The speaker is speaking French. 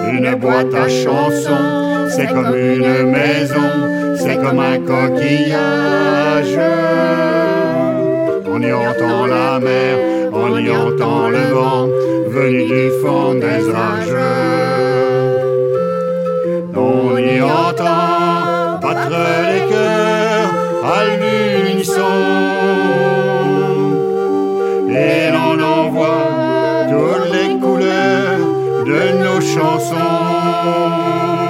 Une boîte à chansons, c'est comme une maison, c'est comme un coquillage. On y entend la mer, on y entend le vent, venu du fond des âges. On y entend battre les cœurs à l'unisson, et l'on en voit toutes les couleurs de nos chansons.